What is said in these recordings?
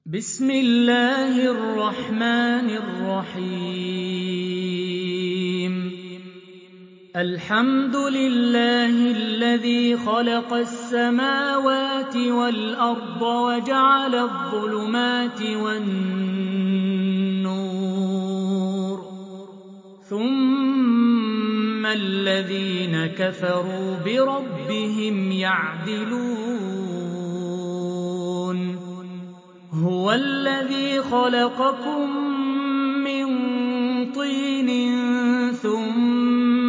بسم الله الرحمن الرحيم الحمد لله الذي خلق السماوات والأرض وجعل الظلمات والنور ثم الذين كفروا بربهم يعدلون هو الذي خلقكم من طين ثم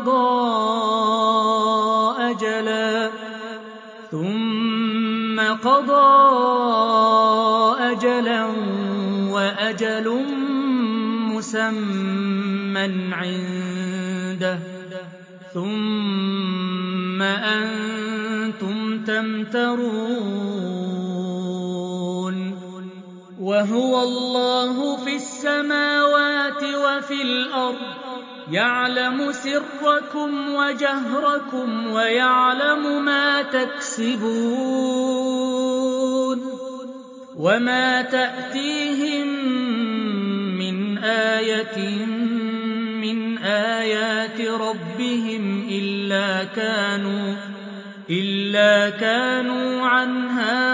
قضى أجلا وأجل مسمى عنده ثم أنتم تمترون وهو الله في السماوات وفي الأرض يعلم سركم وجهركم ويعلم ما تكسبون وما تأتيهم من آية من آيات ربهم إلا كانوا عنها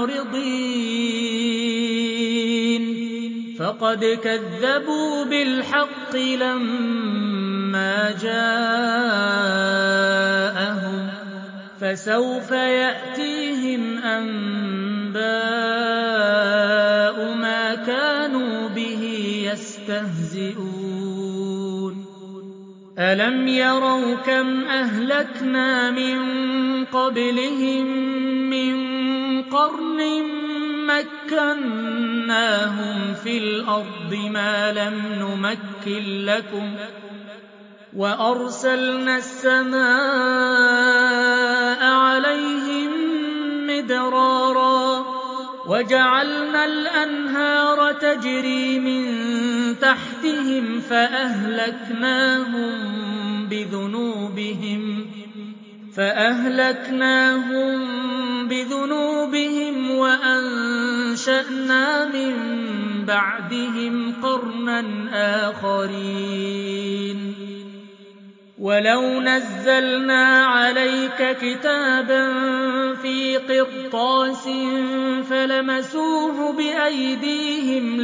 معرضين فقد كذبوا بالحق لما جاءهم فسوف يأتيهم أنباء ما كانوا به يستهزئون ألم يروا كم أهلكنا من قبلهم من قرن مكناهم في الأرض ما لم نمكن لكم وأرسلنا السماء عليهم مدرارا وجعلنا الأنهار تجري من تحتهم فأهلكناهم بذنوبهم وأنشأنا من بعدهم قرنا آخرين ولو نزلنا عليك كتابا في قرطاس فلمسوه بأيديهم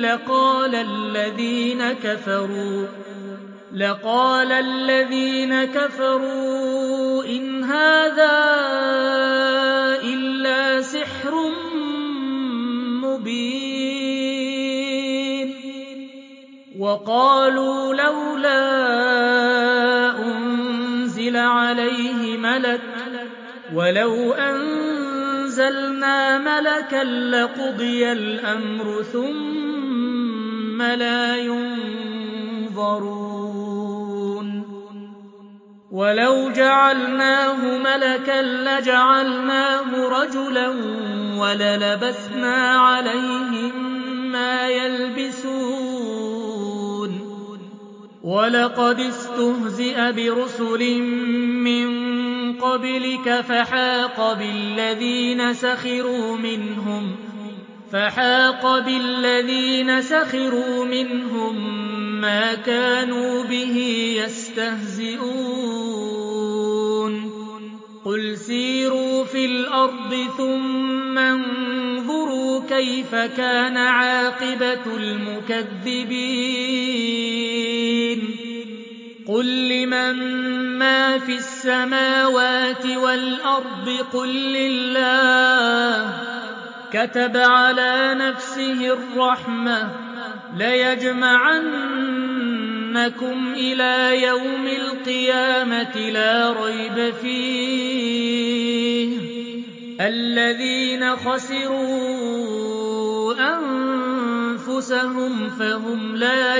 لقال الذين كفروا إن هذا إلا سحر مبين وقالوا لولا أنزل عليه ملك ولو أنزلنا ملكا لقضي الأمر ثم لا ينظرون ولو جعلناه ملكا لجعلناه رجلا وللبسنا عليهم ما يلبسون ولقد استهزئ برسل من قبلك فحاق بالذين سخروا منهم ما كانوا به يستهزئون قل سيروا في الأرض ثم انظروا كيف كان عاقبة المكذبين قل لمن ما في السماوات والأرض قل لله كتب على نفسه الرحمة ليجمعنكم إلى يوم القيامة لا ريب فيه الذين خسروا أنفسهم فهم لا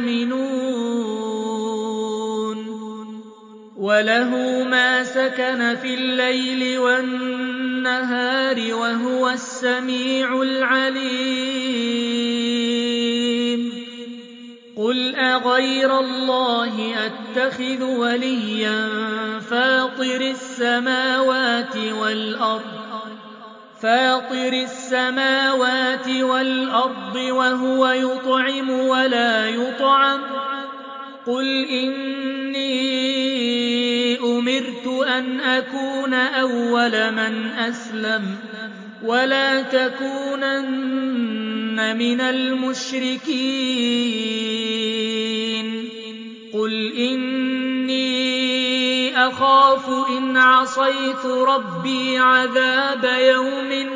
يؤمنون وله ما سكن في الليل والنهار وهو السميع العليم قل أغير الله أتخذ وليا فاطر السماوات والأرض فاطر السماوات والأرض وهو يطعم ولا يطعم قل إني أمرت أن أكون أول من أسلم ولا تكونن من المشركين قل إني أخاف إن عصيت ربي عذاب يوم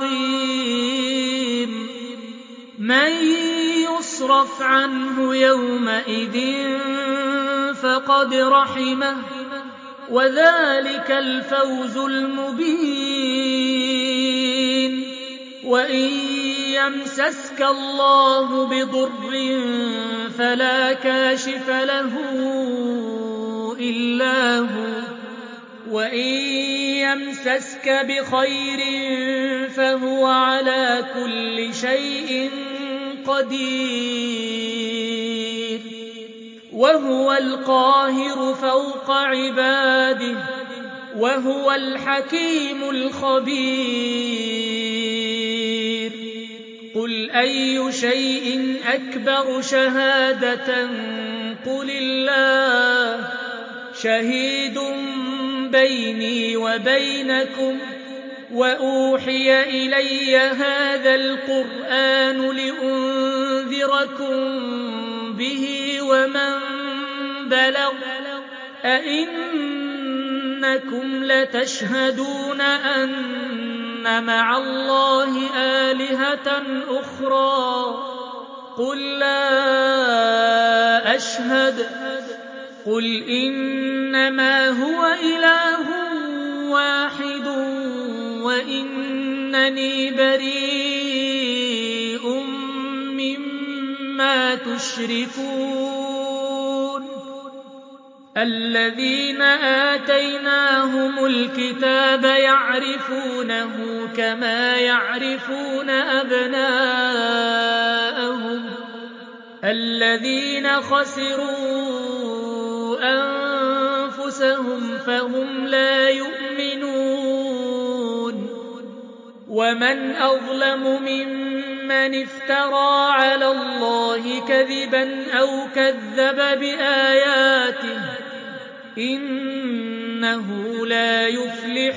عظيم من يصرف عنه يومئذ فقد رحمه وذلك الفوز المبين وإن يمسسك الله بضر فلا كاشف له إلا هو وإن يمسسك بخير فهو على كل شيء قدير وهو القاهر فوق عباده وهو الحكيم الخبير قل أي شيء أكبر شهادة قل الله شهيد بيني وبينكم وأوحي إلي هذا القرآن لأنذركم به ومن بلغ أئنكم لتشهدون أن مع الله آلهة أخرى قل لا أشهد قل إنما هو إله واحد وإنني بريء مما تشركون الذين آتيناهم الكتاب يعرفونه كما يعرفون أبناءهم الذين خسروا أنفسهم فهم لا يؤمنون ومن أظلم ممن افترى على الله كذبا أو كذب بآياته إنه لا يفلح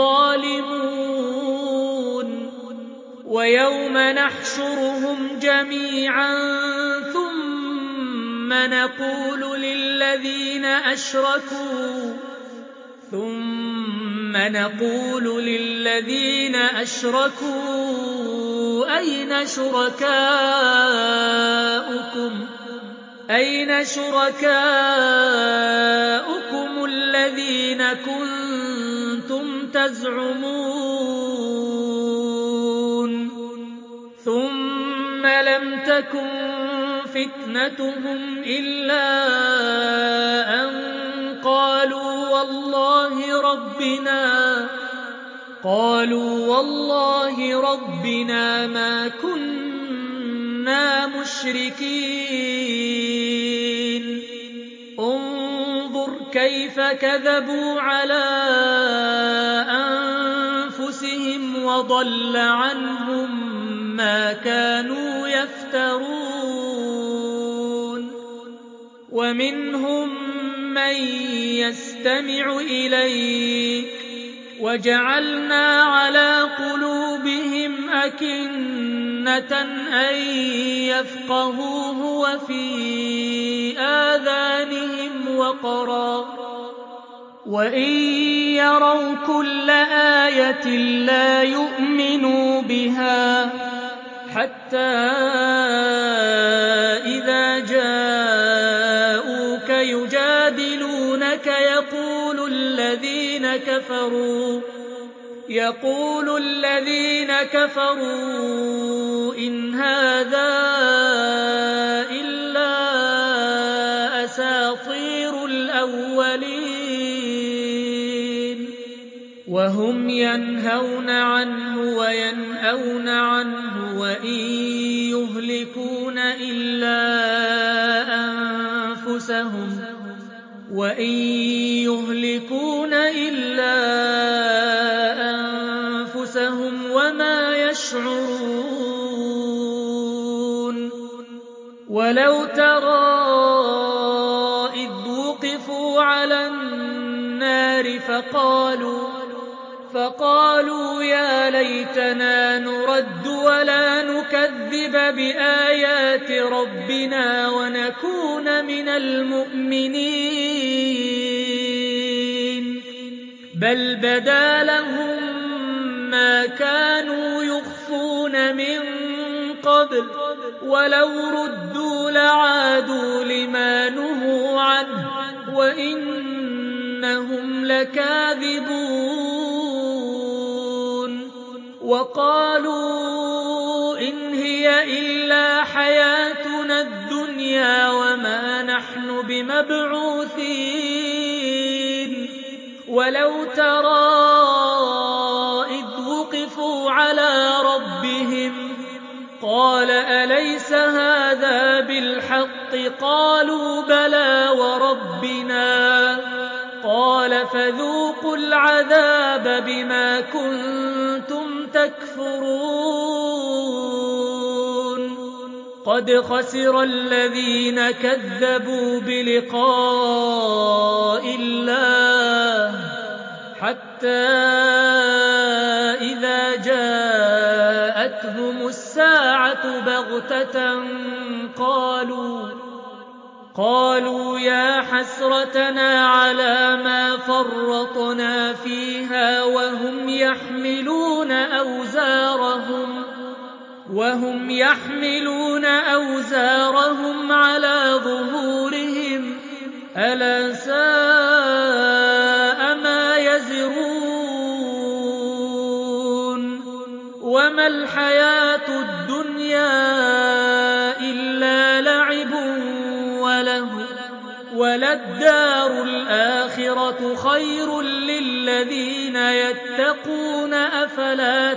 الظالمون ويوم نحشرهم جميعا ثم نقول للذين أشركوا أين شركاؤكم الذين كنتم تزعمون ثم لم تكن فتنتهم إلا أن قالوا والله ربنا ما كنا مشركين انظر كيف كذبوا على أنفسهم وضل عنهم ما كانوا يفترون ومنهم من يستمع إليك وجعلنا على قلوبهم أكنة أن يفقهوه وفي آذانهم وقرا وإن يروا كل آية لا يؤمنوا بها حتى إذا جاءوك يجادلونك يقول الذين كفروا إن هذا إلا أساطير الأولين وهم ينهون عنه وينأون عنه وإن يهلكون إلا أنفسهم ولو ترى إذ وقفوا على النار فقالوا يا ليتنا نرد ولا نكذب بآيات ربنا ونكون من المؤمنين بل بدا لهم ما كانوا يخفون من قبل ولو ردوا لعادوا لما نهوا عنه وإنهم لكاذبون وقالوا إن هي إلا حياتنا الدنيا وما نحن بمبعوثين ولو ترى إذ وقفوا على ربهم قال أليس هذا بالحق قالوا بلى وربنا قال فذوقوا العذاب بما كنتم تكفرون قد خسر الذين كذبوا بلقاء الله حتى إذا جاءتهم الساعة بغتة قالوا يا حسرتنا على ما فرطنا فيها وهم يحملون أوزارهم على ظهورهم ألا ساء ما يزرون وما الحياة الدنيا إلا لعب وله وللدار الآخرة خير للذين يتقون أفلا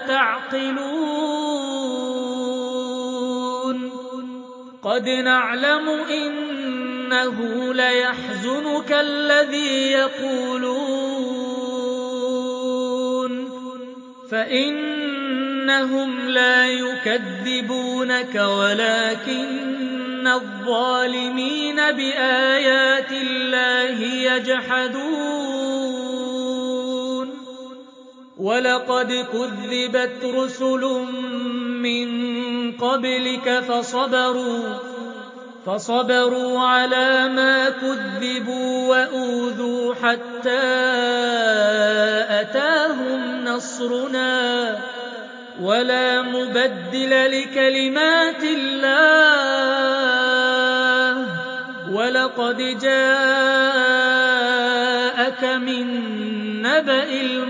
تعقلون قد نعلم إنه ليحزنك الذي يقولون فإنهم لا يكذبونك ولكن الظالمين بآيات الله يجحدون ولقد كذبت رسل من قبلك فصبروا على ما كذبوا وأوذوا حتى أتاهم نصرنا ولا مبدل لكلمات الله ولقد جاءك من نبأ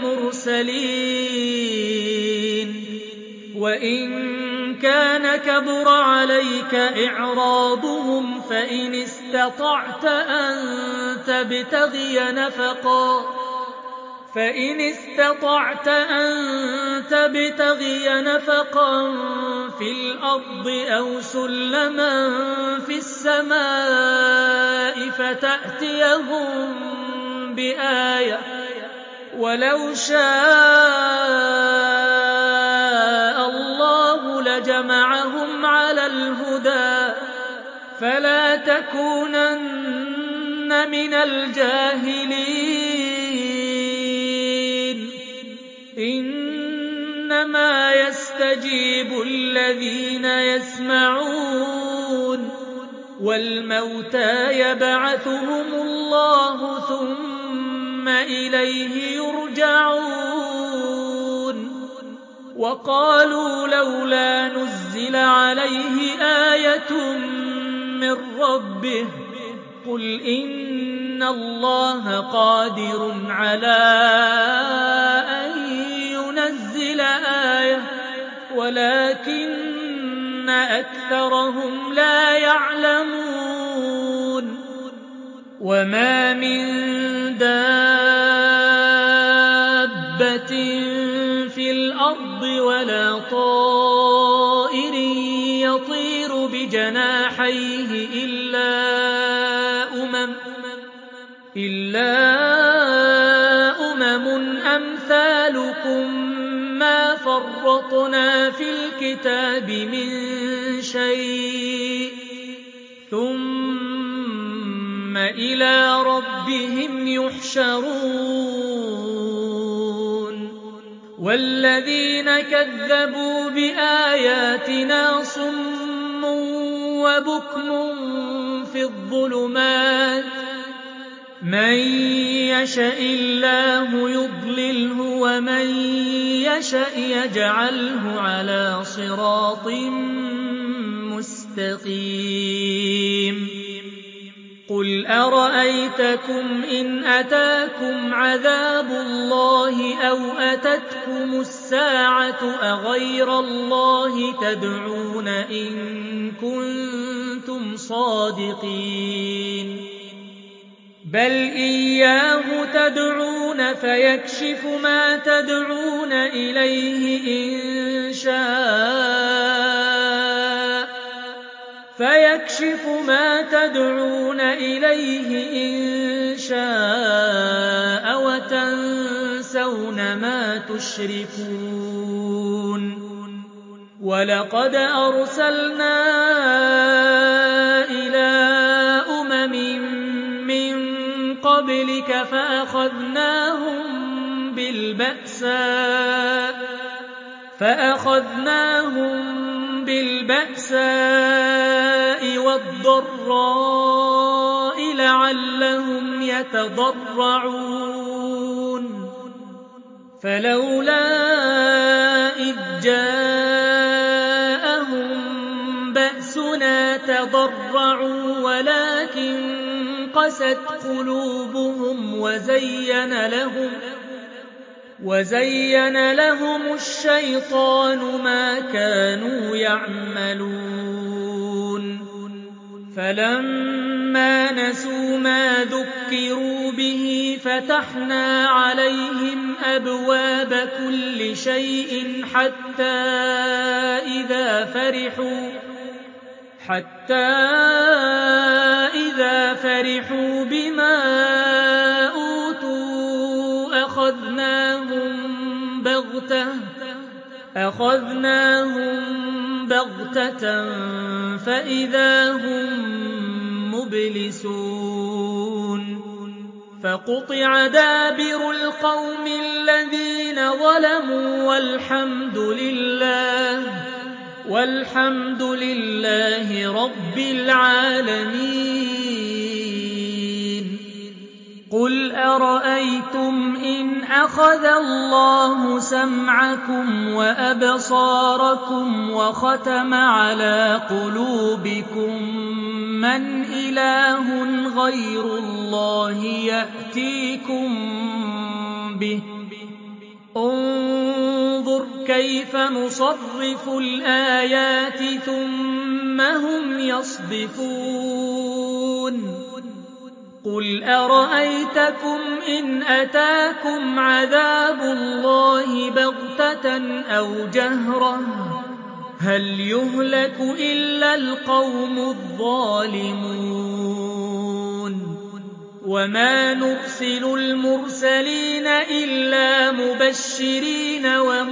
المرسلين وإن كان كبر عليك إعراضهم فإن استطعت أن تبتغي نفقا في الأرض أو سلما في السماء فتأتيهم بآية ولو شاء الله لجمعهم على الهدى فلا تكونن من الجاهلين إنما يستجيب الذين يسمعون والموتى يبعثهم الله ثم إليه يرجعون وقالوا لولا نزل عليه آية من ربه قل إن الله قادر على أن ينزل آية ولكن أكثرهم لا يعلمون وما من دابة في الأرض ولا طائر يطير بجناحيه إلا أمم أمثالكم ما فرطنا في الكتاب من شيء إِلَىٰ رَبِّهِمْ يُحْشَرُونَ وَالَّذِينَ كَذَّبُوا بِآيَاتِنَا صُمٌّ وَبُكْمٌ فِي الظُّلُمَاتِ مَن يَشَإِ اللَّهُ يُضْلِلْهُ وَمَن يَشَأْ يَجْعَلْهُ عَلَىٰ صِرَاطٍ مُّسْتَقِيمٍ قُلْ أَرَأَيْتَكُمْ إِنْ أَتَاكُمْ عَذَابُ اللَّهِ أَوْ أَتَتْكُمُ السَّاعَةُ أَغَيْرَ اللَّهِ تَدْعُونَ إِن كُنتُمْ صَادِقِينَ بَلْ إِيَّاهُ تَدْعُونَ فَيَكْشِفُ مَا تَدْعُونَ إِلَيْهِ إِن شَاءَ وَتَنسَوْنَ مَا تُشْرِكُونَ وَلَقَدْ أَرْسَلْنَا إِلَىٰ أُمَمٍ مِّن قَبْلِكَ فَأَخَذْنَاهُم بِالْبَأْسَاءِ وَالضَّرَّاءِ لَعَلَّهُمْ يَتَضَرَّعُونَ فَلَوْلَا إِذْ جَاءَهُم بَأْسُنَا تَضَرَّعُوا وَلَٰكِن قَسَتْ قُلُوبُهُمْ وَزَيَّنَ لَهُمُ الشَّيْطَانُ مَا كَانُوا يَعْمَلُونَ فَلَمَّا نَسُوا مَا ذُكِّرُوا بِهِ فَتَحْنَا عَلَيْهِمْ أَبْوَابَ كُلِّ شَيْءٍ حَتَّىٰ إِذَا فَرِحُوا بِمَا أُوتُوا أَخَذْنَاهُم بَغْتَةً فَإِذَا هُم مُّبْلِسُونَ فَقُطِعَ دَابِرُ الْقَوْمِ الَّذِينَ ظَلَمُوا وَالْحَمْدُ لِلَّهِ رَبِّ الْعَالَمِينَ قُلْ أَرَأَيْتُمْ إِنْ أَخَذَ اللَّهُ سَمْعَكُمْ وَأَبْصَارَكُمْ وَخَتَمَ عَلَىٰ قُلُوبِكُم مَّنْ إِلَٰهٌ غَيْرُ اللَّهِ يَأْتِيكُم بِهِ انظُرْ كَيْفَ نُصَرِّفُ الْآيَاتِ ثُمَّ هُمْ يَصْدِفُونَ قُلْ أَرَأَيْتَكُمْ إِنْ أَتَاكُمْ عَذَابُ اللَّهِ بَغْتَةً أَوْ جَهْرَةً هَلْ يُهْلَكُ إِلَّا الْقَوْمُ الظَّالِمُونَ وَمَا نُرْسِلُ الْمُرْسَلِينَ إِلَّا مُبَشِّرِينَ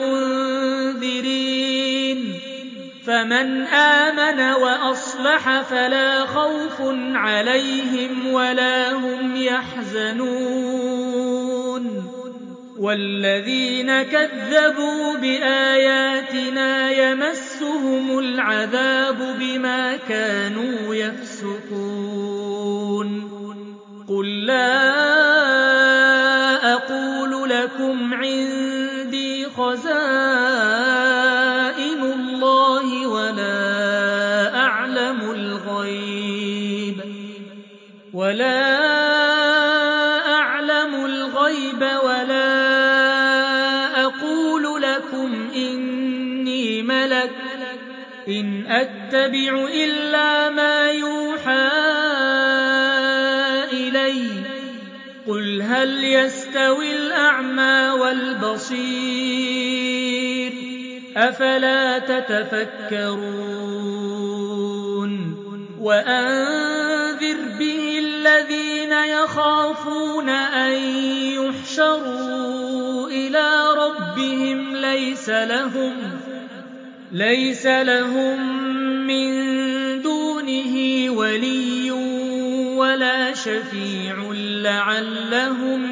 وَمُنذِرِينَ فَمَنْ آمَنَ وَأَصْلَحَ فَلَا خَوْفٌ عَلَيْهِمْ وَلَا هُمْ يَحْزَنُونَ وَالَّذِينَ كَذَّبُوا بِآيَاتِنَا يَمَسُّهُمُ الْعَذَابُ بِمَا كَانُوا يَفْسُقُونَ قُل لَّا أَقُولُ لَكُمْ عِندِي خَزَائِنُ اللَّهِ وَلَا أَعْلَمُ الْغَيْبَ وَلَا أَقُولُ لَكُمْ إِنِّي مَلَكٌ إِنْ أَتَّبِعُ إِلَّا مَا يُوحَىٰ إِلَيَّ قُلْ هَلْ يَسْتَوِي الْأَعْمَىٰ وَالْبَصِيرُ أَفَلَا تَتَفَكَّرُونَ وَأَنذِرْ بِهِ الَّذِينَ يَخَافُونَ أَن يُحْشَرُوا إِلَىٰ رَبِّهِمْ لَيْسَ لَهُم مِّن دُونِهِ وَلِيٌّ وَلَا شفيع لعلهم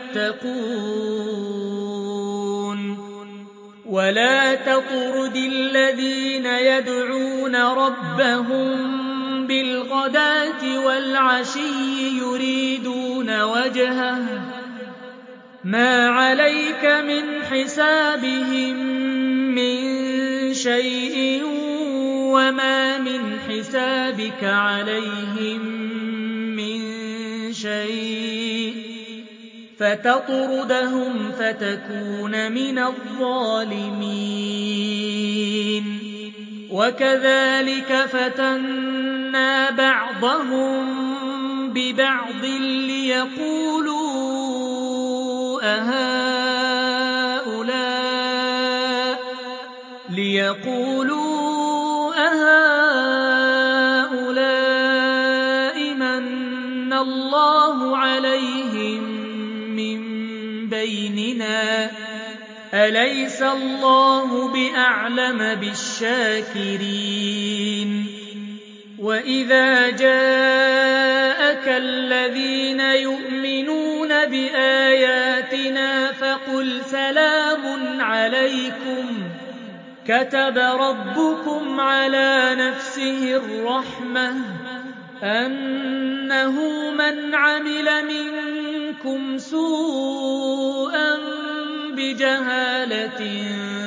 يتقون ولا تطرد الذين يدعون ربهم بالغداة والعشي يريدون وجهه ما عليك من حسابهم من شيء وما من حسابك عليهم من شيء فتطردهم فتكون من الظالمين وكذلك فتنا بعضهم ببعض ليقولوا أهؤلاء من الله عليهم من بيننا أليس الله بأعلم بالشاكرين وإذا جاءك الذين يؤمنون بآياتنا فقل سلام عليكم كتب ربكم على نفسه الرحمة أنه من عمل منكم سوءا بجهالة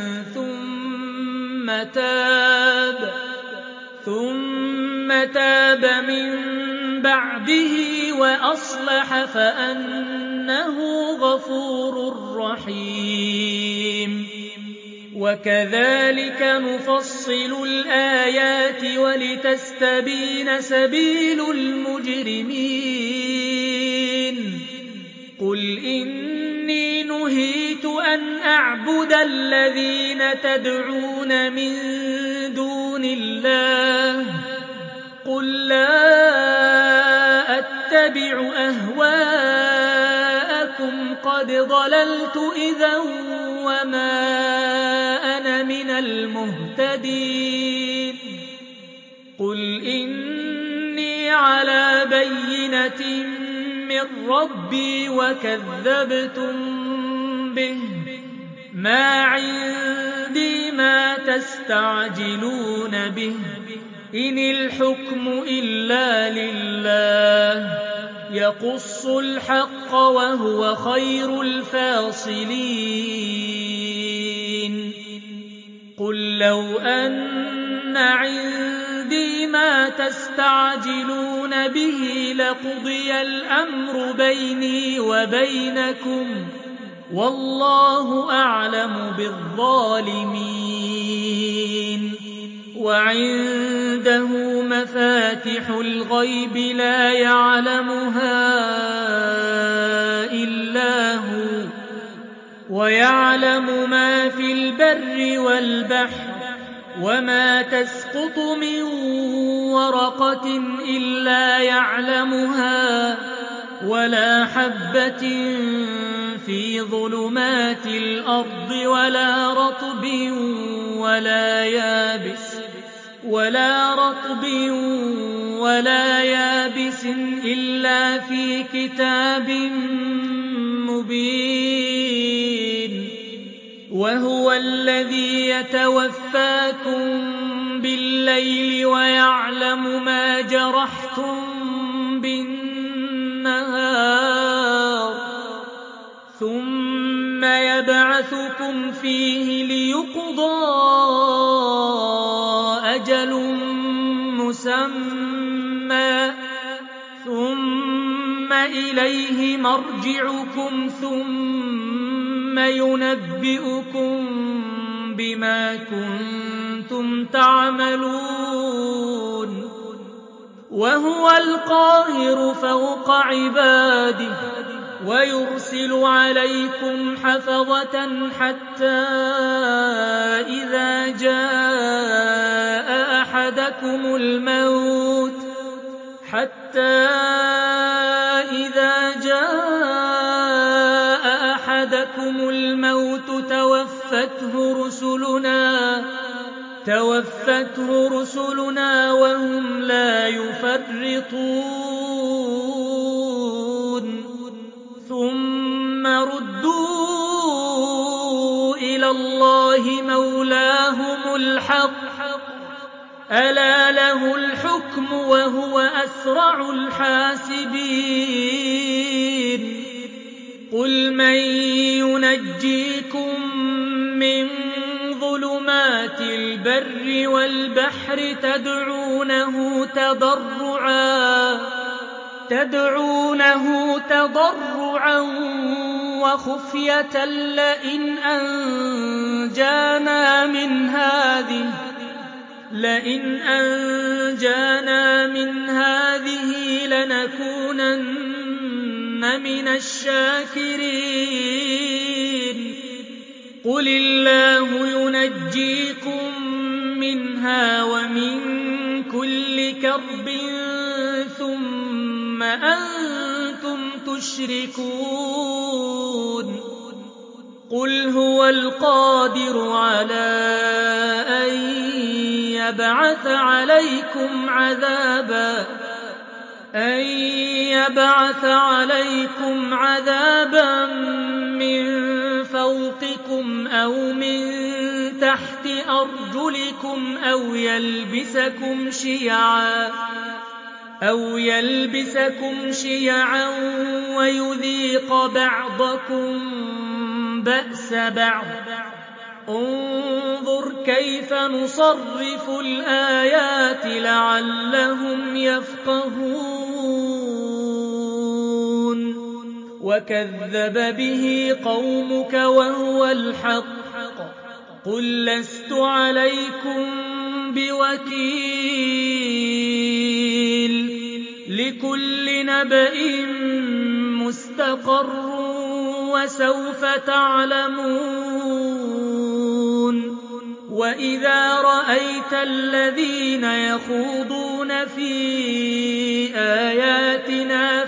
ثم تاب من بعده وأصلح فأنه غفور رحيم وكذلك نفصل الآيات ولتستبين سبيل المجرمين قل إني نهيت أن أعبد الذين تدعون من دون الله قل لا أتبع أهواءكم قد ضللت إذا وما أنا من المهتدين قل إني على بينة من ربي وكذبتم به ما عندي ما تستعجلون به إن الحكم إلا لله يقص الحق وهو خير الفاصلين قل لو أن عندي ما تستعجلون به لقضي الأمر بيني وبينكم والله أعلم بالظالمين وعنده مفاتح الغيب لا يعلمها إلا هو ويعلم ما في البر والبحر وما تسقط من ورقة إلا يعلمها ولا حبة في ظلمات الأرض ولا يابس إلا في كتاب مبين وهو الذي يتوفاكم بالليل ويعلم ما جرحتم بالنهار ثم يبعثكم فيه ليقضى أجل مسمى ثم إليه مرجعكم ثم ينبئكم بما كنتم تعملون وهو القاهر فوق عباده ويرسل عليكم حفظة حتى إذا جاء أحدكم الموت توفته رسلنا وهم لا يفرطون الحق ألا له الحكم وهو أسرع الحاسبين قل من ينجيكم من ظلمات البر والبحر تدعونه تضرعا وخفية لئن أنجانا من هذه لنكونن من الشاكرين قل الله ينجيكم منها ومن كل كرب ثم أنتم تشركون قل هو القادر على أن يبعث عليكم عذابا من فوقكم أو من تحت أرجلكم أو يلبسكم شيعا ويذيق بعضكم بأس بعض انظر كيف نصرف الآيات لعلهم يفقهون وكذب به قومك وهو الحق قل لست عليكم بوكيل لكل نبأ مستقر وسوف تعلمون وإذا رأيت الذين يخوضون في آياتنا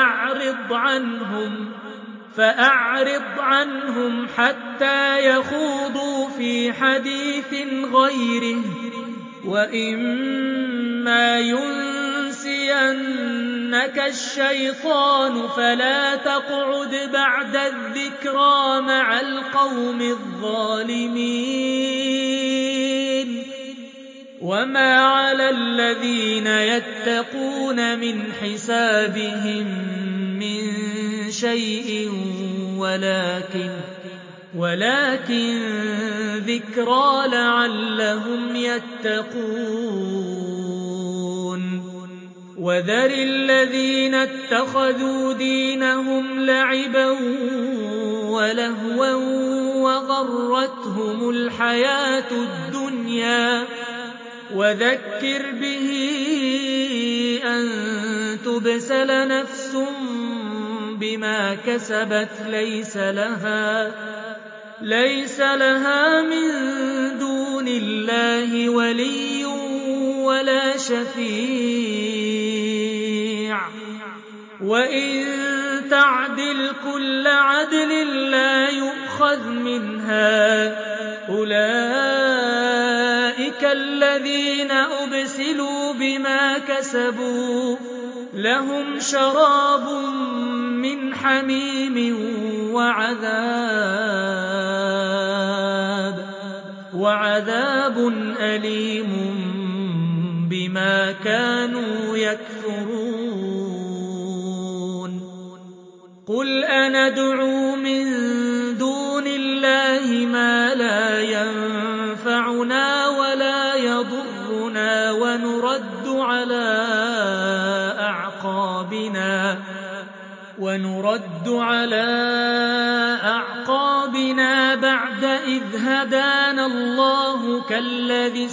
فأعرض عنهم حتى يخوضوا في حديث غيره وإما ينسينك الشيطان فلا تقعد بعد الذكرى مع القوم الظالمين وما على الذين يتقون من حسابهم من شيء ولكن ذكرى لعلهم يتقون وذر الذين اتخذوا دينهم لعبا ولهوا وغرتهم الحياة الدنيا وذكر به أن تبسل نفس بما كسبت ليس لها من دون الله ولي ولا شفيع وإن تعدل كل عدل لا يؤخذ منها أولئك الذين أبسلوا بما كسبوا لهم شراب من حميم وعذاب أليم بما كانوا يكفرون قل أندعو من دون الله ما لا ينفعنا ولا يضرنا ونرد على أعقابنا بعد إذ هدانا الله كالذي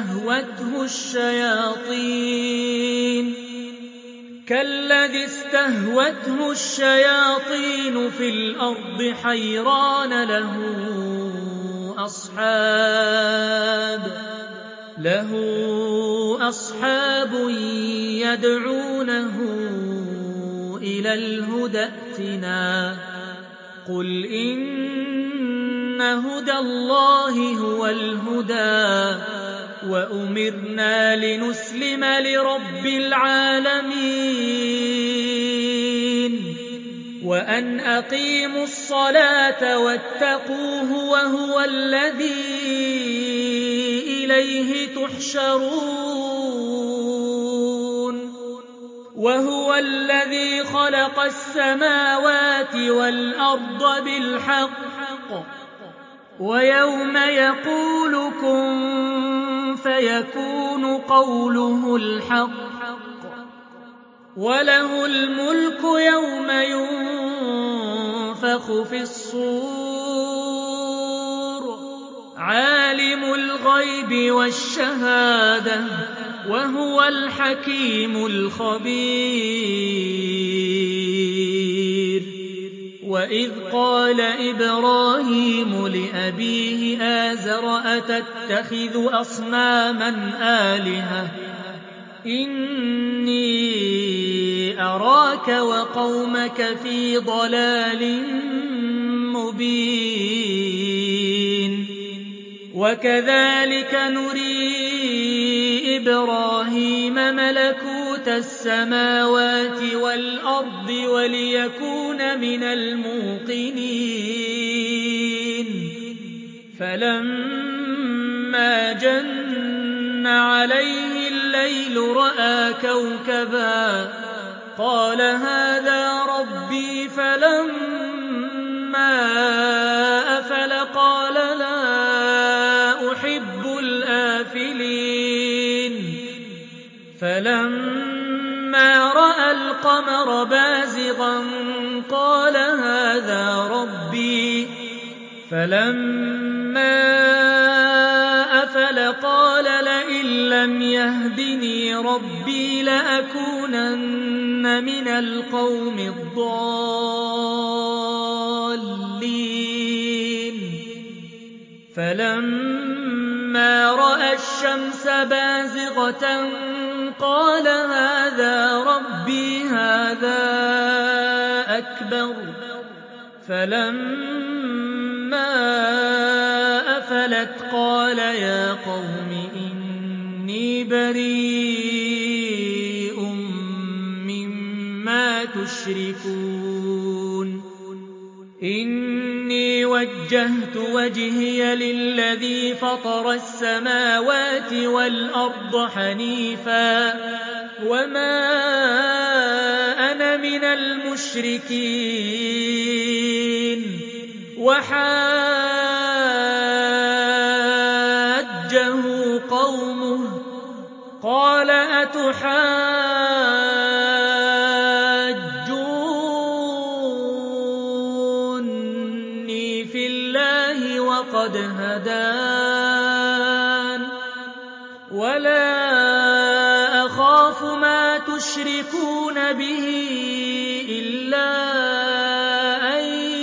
استهوته الشياطين في الأرض حيران له أصحاب يدعونه إلى الهدى ائتنا قل إن هدى الله هو الهدى وأمرنا لنسلم لرب العالمين وأن أقيموا الصلاة واتقوه وهو الذي إليه تحشرون وهو الذي خلق السماوات والأرض بالحق ويوم يقول كن فيكون قوله الحق وله الملك يوم ينفخ في الصور عالم الغيب والشهادة وهو الحكيم الخبير وإذ قال إبراهيم لأبيه آزر أتتخذ أصناما آلهة إني أراك وقومك في ضلال مبين وكذلك نري إبراهيم ملكوت السماوات والأرض وليكون من الموقنين فلما جن عليه الليل رأى كوكبا قال هذا ربي فلما أفل قال لا أحب الآفلين فلما رأى القمر بازغا قال هذا ربي فلما أفل قال لئن لم يهدني ربي لأكونن من القوم الضالين فلما رأى الشمس بازغة قال هذا ربي هذا أكبر فلما أفلت قال يا قوم إني بريء مما تشركون إني وجهت وجهي للذي فطر السماوات والأرض حنيفا وما أنا من المشركين وحاجه قومه قال أتحاجوني في الله وقد هدان ولا أخاف ما تشركون به إلا أن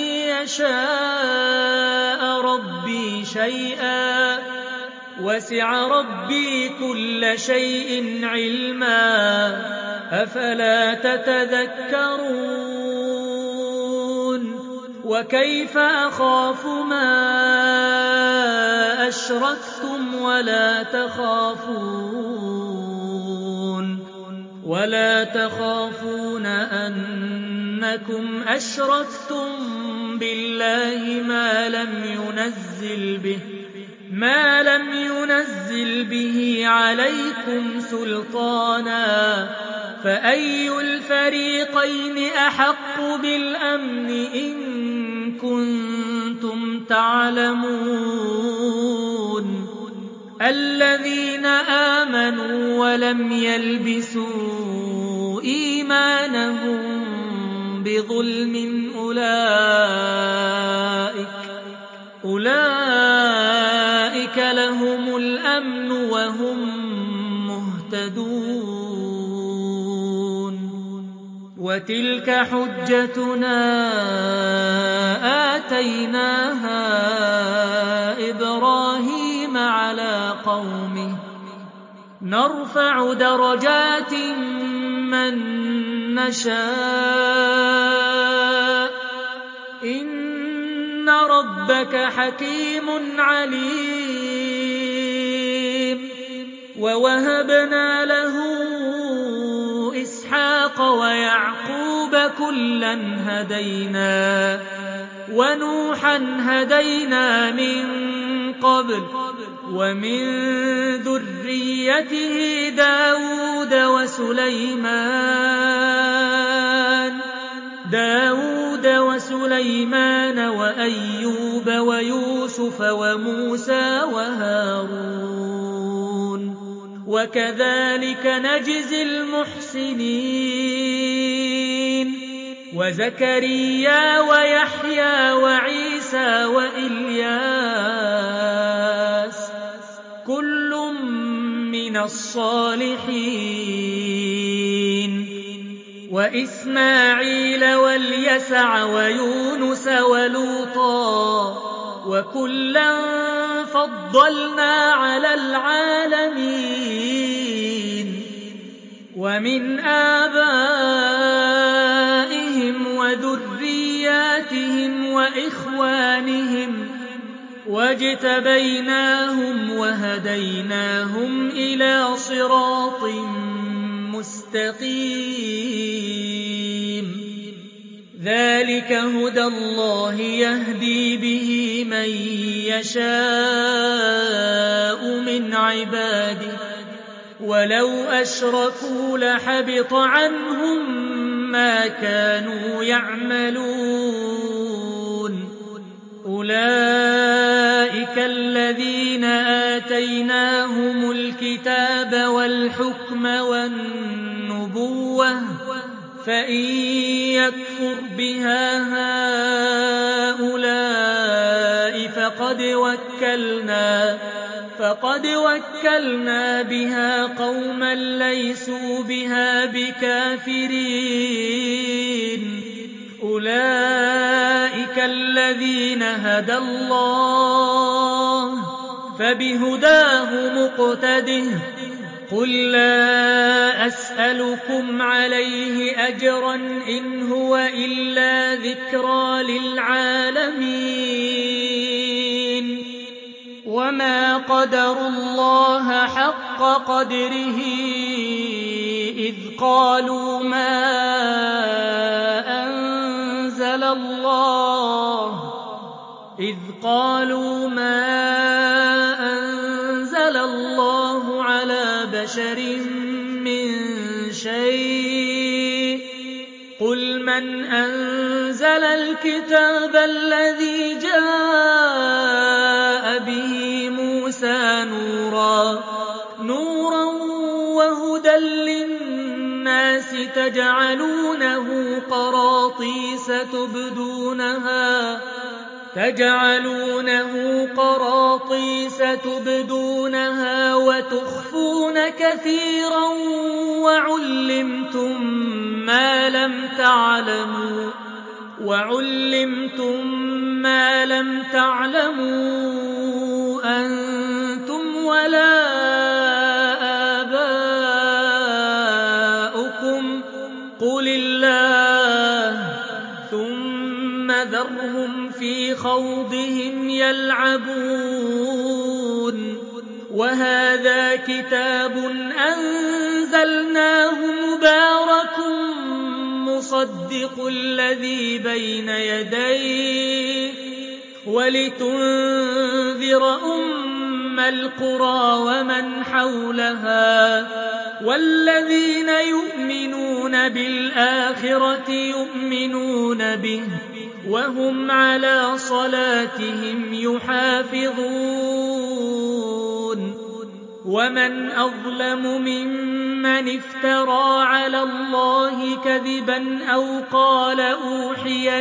يشاء ربي شيئا وسع ربي كل شيء علما أفلا تتذكرون وكيف أخاف ما أشركتم ولا تخافون أنكم أشركتم بالله ما لم ينزل به عليكم سلطانا فأي الفريقين أحق بالأمن إن كنتم تعلمون الذين آمنوا ولم يلبسوا إيمانهم بظلم أولئك لهم الأمن وهم مهتدون وتلك حجتنا آتيناها إبراهيم على قومه نرفع درجات من نشاء إن ربك حكيم عليم ووهبنا له إسحاق ويعقوب كلا هدينا ونوحا هدينا من قبل ومن ذريته داود وسليمان وأيوب ويوسف وموسى وهارون وكذلك نجزي المحسنين وزكريا ويحيى وعيسى وإلياس كل من الصالحين وإسماعيل واليسع ويونس ولوطا وكلا فضلنا على العالمين ومن آبائهم وذرياتهم وإخوانهم واجتبيناهم وهديناهم إلى صراط مستقيم ذلك هدى الله يهدي به من يشاء من عباده ولو أشركوا لحبط عنهم ما كانوا يعملون أولئك الذين آتيناهم الكتاب والحكم والنبوة فإن يكفر بها هؤلاء فقد وكلنا بها قوما ليسوا بها بكافرين أولئك الذين هدى الله فبهداه مقتده قل لا أسألكم عليه أجرا إن هو إلا ذكرى للعالمين وما قدروا الله حق قدره إذ قالوا ما أنزل الله على بشر من شيء قل من أنزل الكتاب الذي جاء به موسى نورا وهدى للناس تجعلونه قراطيس تبدونها وتخفون كثيرا وعلمتم ما لم تعلموا أنتم ولا آباؤكم قل الله ثم ذرهم في خوضهم يلعبون وهذا كتاب أنزلناه مبارك مصدق الذي بين يديه ولتنذر أم القرى ومن حولها والذين يؤمنون بالآخرة يؤمنون به وهم على صلاتهم يحافظون ومن أظلم ممن افترى على الله كذبا أو قال أوحي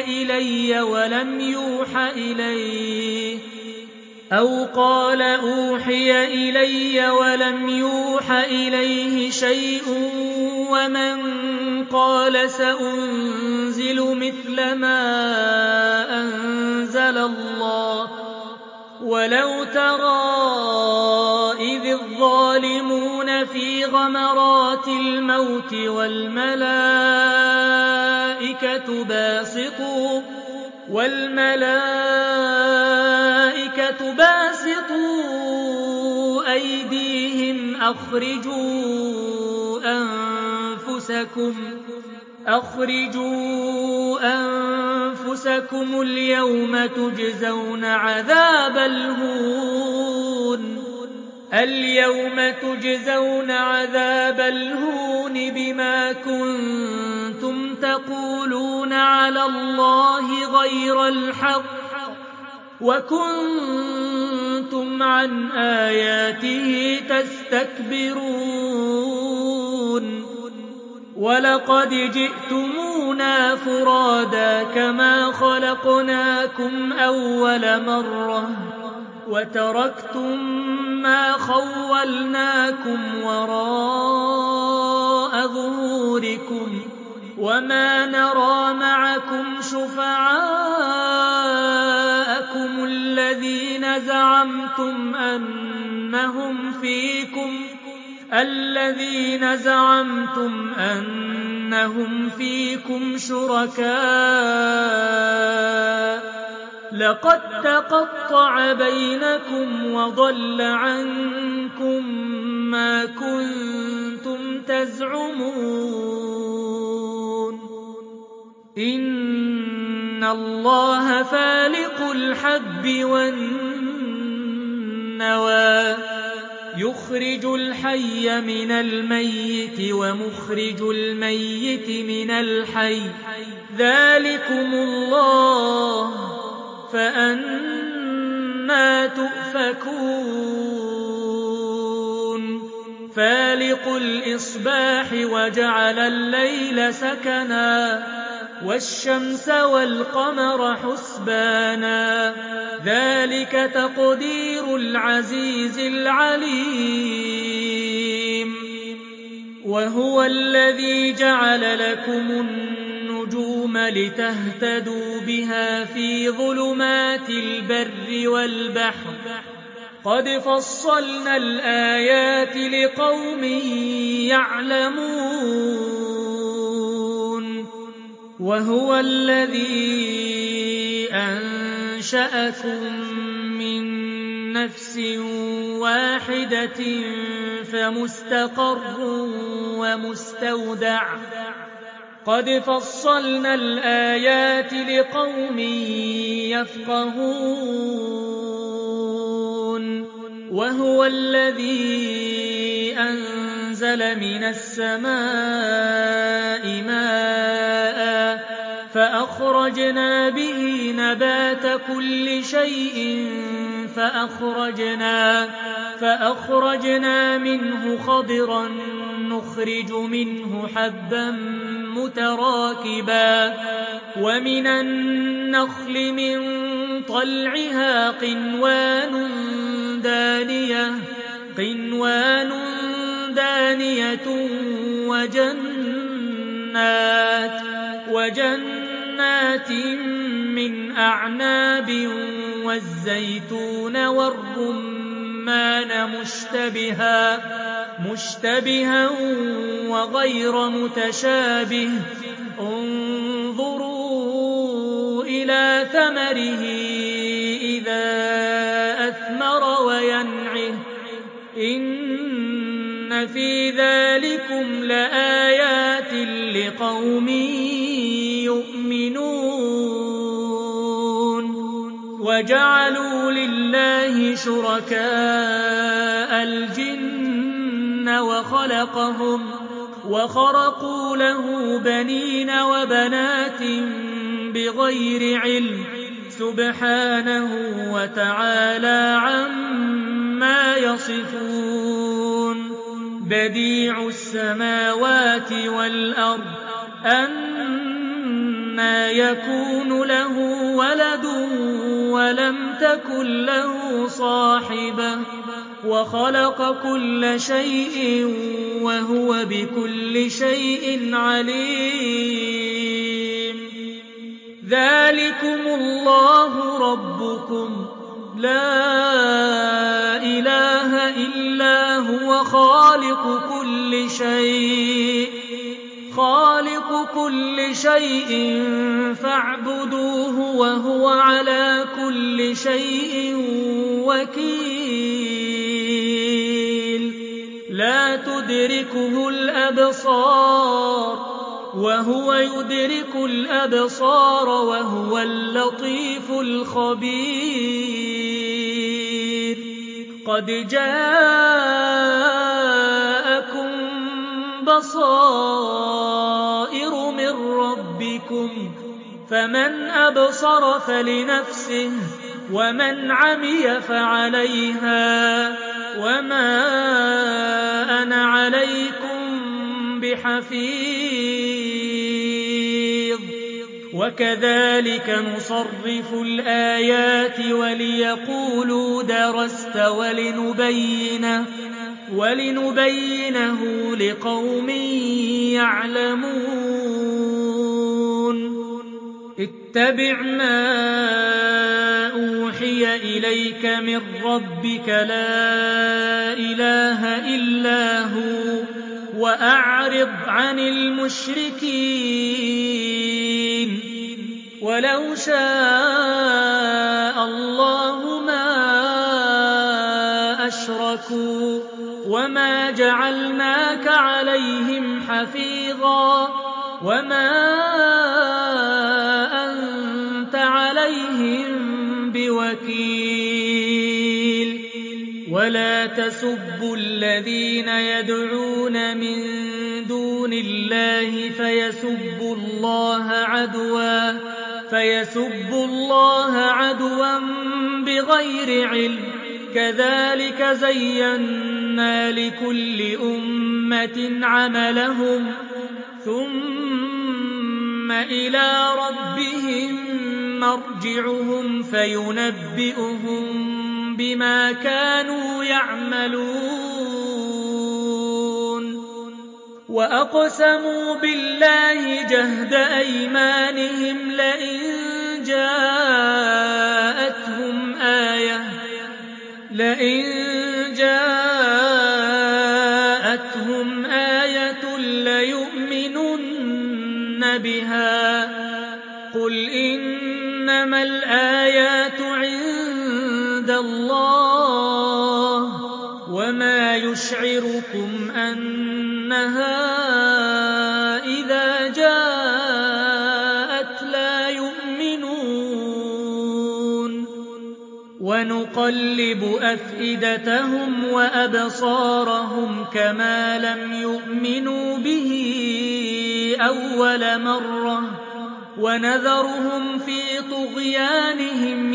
إلي ولم يوح إليه شيء ومن قال سأنزل مثل ما أنزل الله ولو ترى إذ الظالمون في غمرات الموت والملائكة باسطوا أيديهم أخرجوا أنفسكم اليوم تجزون عذاب الهون اليوم تجزون عذاب الهون بما كنتم تقولون على الله غير الحق وكنتم عن آياته تستكبرون ولقد جئتمونا فرادا كما خلقناكم أول مرة وتركتم ما خولناكم وراء ظهوركم وما نرى معكم شفعاءكم الذين زعمتم أنهم فيكم شركاء لقد تقطع بينكم وضل عنكم ما كنتم تزعمون إن الله فالق الحب والنوى يخرج الحي من الميت ومخرج الميت من الحي ذلكم الله فأنى تؤفكون فالق الإصباح وجعل الليل سكنا والشمس والقمر حسبانا ذلك تقدير العزيز العليم وهو الذي جعل لكم النجوم لتهتدوا بها في ظلمات البر والبحر قد فصلنا الآيات لقوم يعلمون وهو الذي أنشأكم من نفس واحدة فمستقر ومستودع قد فصلنا الآيات لقوم يفقهون وهو الذي أنزل من السماء ماء فأخرجنا به نبات كل شيء فأخرجنا منه خضرا نخرج منه حبا متراكبا ومن النخل من طلعها قنوان دانية وجنات من أعناب والزيتون والرمان مشتبها وغير متشابه انظروا إلى ثمره إذا أثمر وينعه إن في ذلكم لآيات لقوم يؤمنون وجعلوا لله شركاء الجن وخرقوا له بنين وبنات بغير علم سبحانه وتعالى عما يصفون بديع السماوات والأرض أنى يكون له ولد ولم تكن له صاحبة وخلق كل شيء وهو بكل شيء عليم ذلكم الله ربكم لا إله إلا هو خالق كل شيء فاعبدوه وهو على كل شيء وكيل لا تدركه الأبصار وهو يدرك الأبصار وهو اللطيف الخبير قد جاءكم بصائر من ربكم فمن أبصر فلنفسه ومن عمي فعليها وما أنا عليكم بحفيظ وكذلك نصرف الآيات وليقولوا درست ولنبينه لقوم يعلمون اتبع ما أوحي إليك من ربك لا إله إلا هو وأعرض عن المشركين ولو شاء الله ما أشركوا وما جعلناك عليهم حفيظا وما أنت عليهم بوكيل ولا تسبوا الذين يدعون من دون الله فيسبوا الله عدوا بغير علم كذلك زينا لكل أمة عملهم ثم إلى ربهم مرجعهم فينبئهم بما كانوا يعملون وأقسموا بالله جهد أيمانهم لئن جاءتهم آية ليؤمنن بها قل إنما الآيات عند الله وما يشعركم أنها إذا جاءت لا يؤمنون ونقلب أفئدتهم وأبصارهم كما لم يؤمنوا به أول مرة ونذرهم في طغيانهم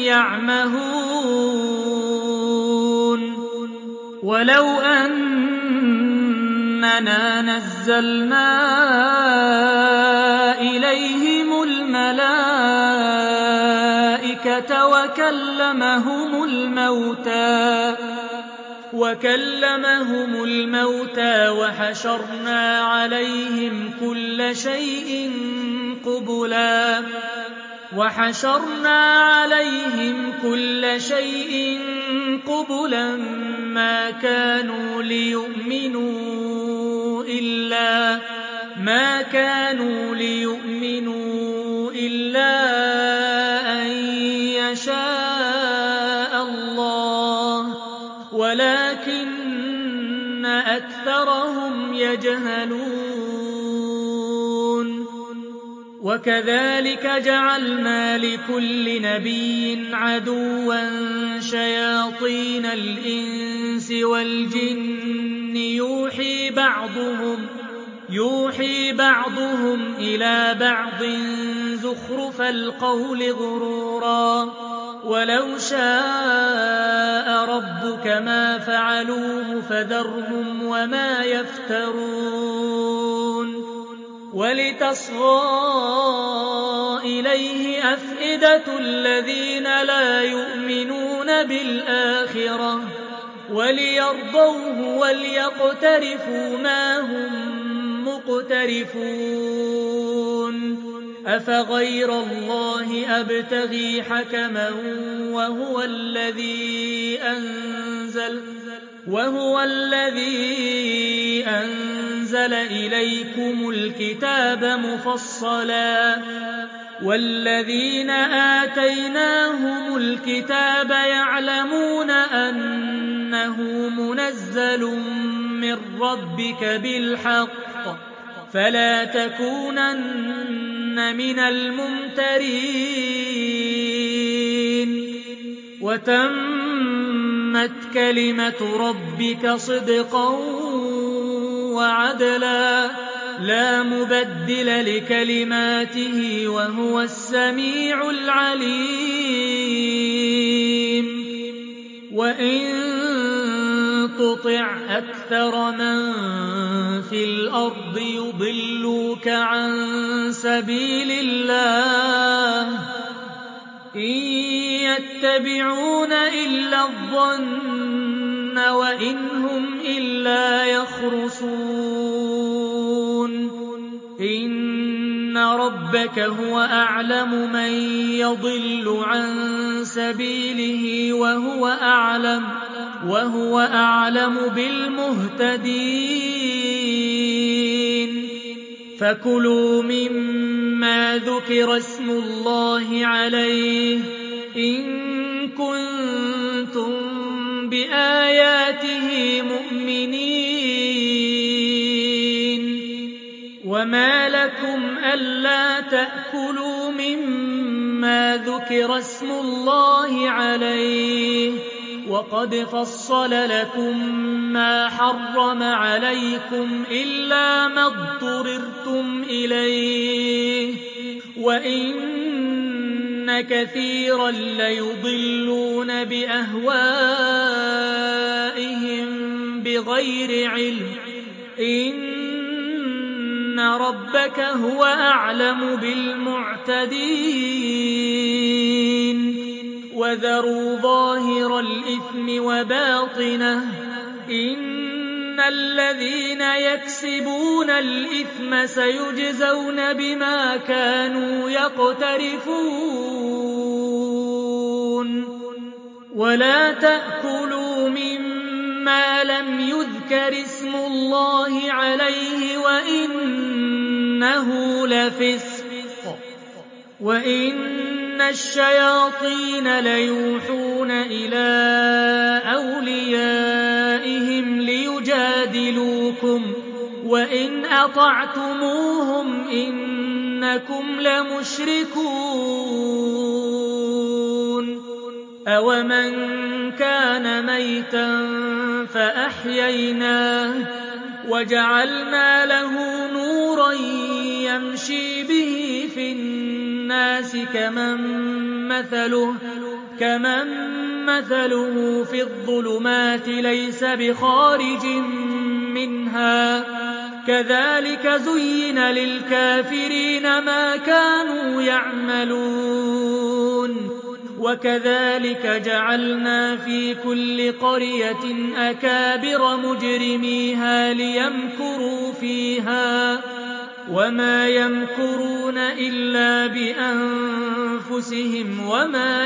يعمهون ولو أننا نزلنا إليهم الملائكة وكلمهم الموتى وحشرنا عليهم كل شيء قبلا ما كانوا ليؤمنوا إلا أن يشاء الله ولكن أكثرهم يجهلون وكذلك جعلنا لكل نبي عدوا شياطين الإنس والجن يوحي بعضهم إلى بعض زخرف القول غرورا ولو شاء ربك ما فعلوه فذرهم وما يفترون ولتصغى إليه أفئدة الذين لا يؤمنون بالآخرة وليرضوه وليقترفوا ما هم مقترفون أفغير الله أبتغي حكما وهو الذي أنزل إليكم الكتاب مفصلا والذين آتيناهم الكتاب يعلمون أنه منزل من ربك بالحق فلا تكونن من الممترين وتمت كلمة ربك صدقا وعدلا لا مبدل لكلماته وهو السميع العليم وإن تطع أكثر من في الأرض يضلوك عن سبيل الله إن يتبعون إلا الظن وإن هم إلا يخرصون إن ربك هو أعلم من يضل عن سبيله وهو أعلم بالمهتدين فكلوا مما ذكر اسم الله عليه إن كنتم بآياته مؤمنين وما لكم ألا تأكلوا مما ذكر اسم الله عليه وقد فصل لكم ما حرم عليكم إلا ما اضطررتم إليه وإن كثيرا ليضلون بأهوائهم بغير علم إن ربك هو أعلم بالمعتدين وذروا ظاهر الإثم وباطنه إن الذين يكسبون الإثم سيجزون بما كانوا يقترفون ولا تأكلوا مما لم يذكر اسم الله عليه وإنه لفسق وإن الشياطين ليوحون إلى أوليائهم ليجادلوكم وإن أطعتموهم إنكم لمشركون أومن كان ميتا فأحييناه وجعلنا له نورا يمشي به في الناس كمن مثله في الظلمات ليس بخارج منها كذلك زين للكافرين ما كانوا يعملون وكذلك جعلنا في كل قرية أكابر مجرميها ليمكروا فيها وما يمكرون إلا بأنفسهم وما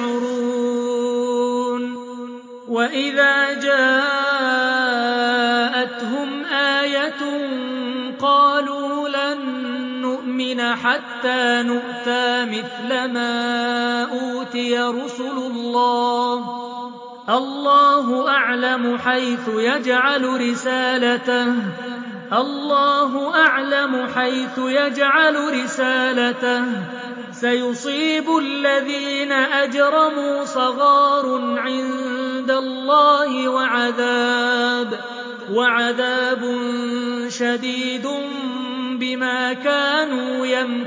يشعرون وإذا جاءتهم آية قالوا لن نؤمن حتى نؤتى مثل ما أوتي رسل الله أعلم حيث يجعل رسالته سيصيب الذين أجرموا صغار عند الله وعذاب شديد بما كانوا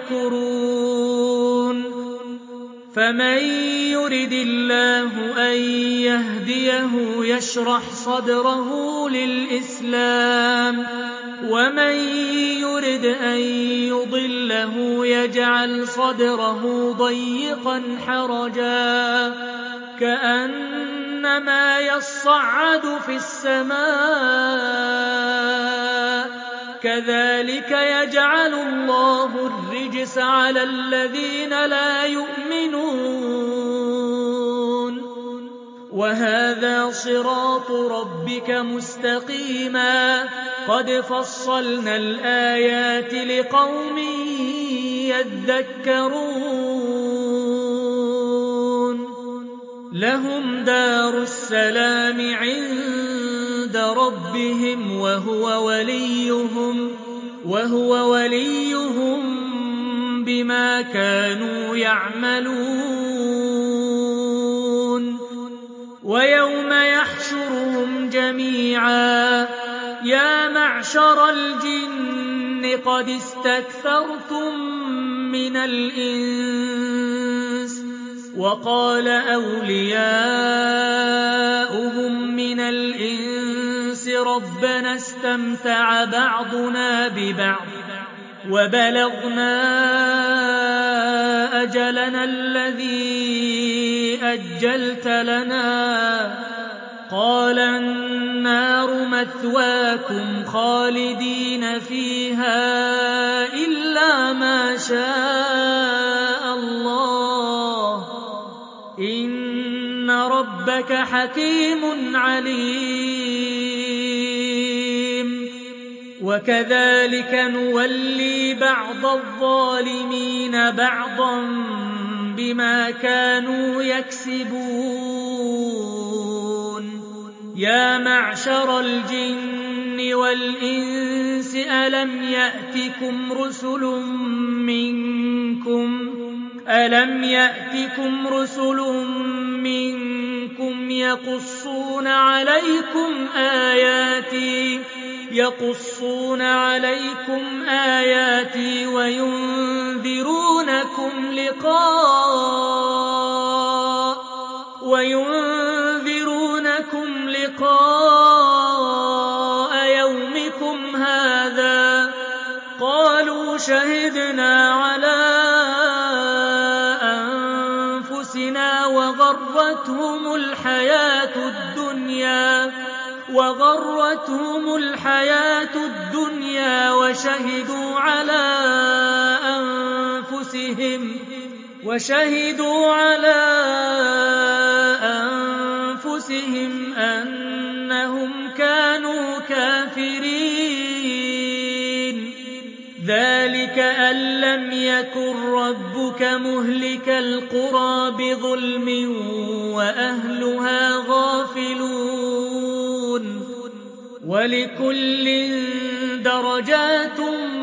يمكرون فمن يرد الله أن يهديه يشرح صدره للإسلام ومن يرد أن يضله يجعل صدره ضيقا حرجا كأنما يصعد في السماء كذلك يجعل الله الرجس على الذين لا يؤمنون وهذا صراط ربك مستقيما قد فصلنا الآيات لقوم يذكرون لهم دار السلام عند ربهم وهو وليهم بما كانوا يعملون ويوم يحشرهم جميعا يا معشر الجن قد استكثرتم من الإنس وقال أولياؤهم من الإنس ربنا استمتع بعضنا ببعض وبلغنا أجلنا الذي أجلت لنا قال النار مثواكم خالدين فيها إلا ما شاء الله إن ربك حكيم عليم وكذلك نولي بعض الظالمين بعضا بما كانوا يكسبون يا معشر الجن والإنس ألم يأتكم رسل منكم يقصون عليكم آياتي وينذرونكم لقاء يومكم هذا قالوا شهدنا على أنفسنا وغرتهم الحياة الدنيا وشهدوا على أنفسهم أنهم كانوا كافرين ذلك أن لم يكن ربك مهلك القرى بظلم وأهلها غافلون ولكل درجات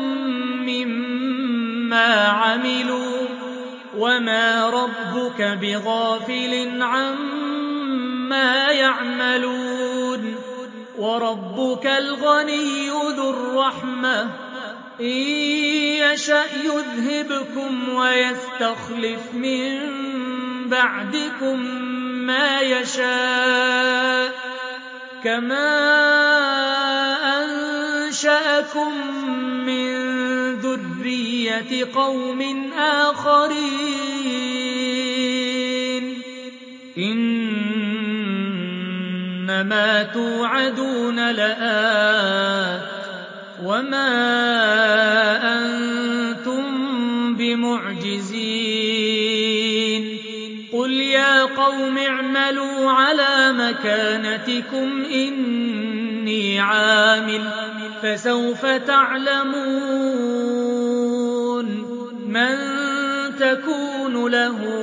مما عملوا وما ربك بغافل عما يعملون وربك الغني ذو الرحمة إن يشأ يذهبكم ويستخلف من بعدكم ما يشاء كما أنشأكم من ذرية قوم آخرين إنما توعدون لآت وما أنتم بمعجزين قل يا قوم اعملوا على مكانتكم إني عامل فسوف تعلمون من تكون له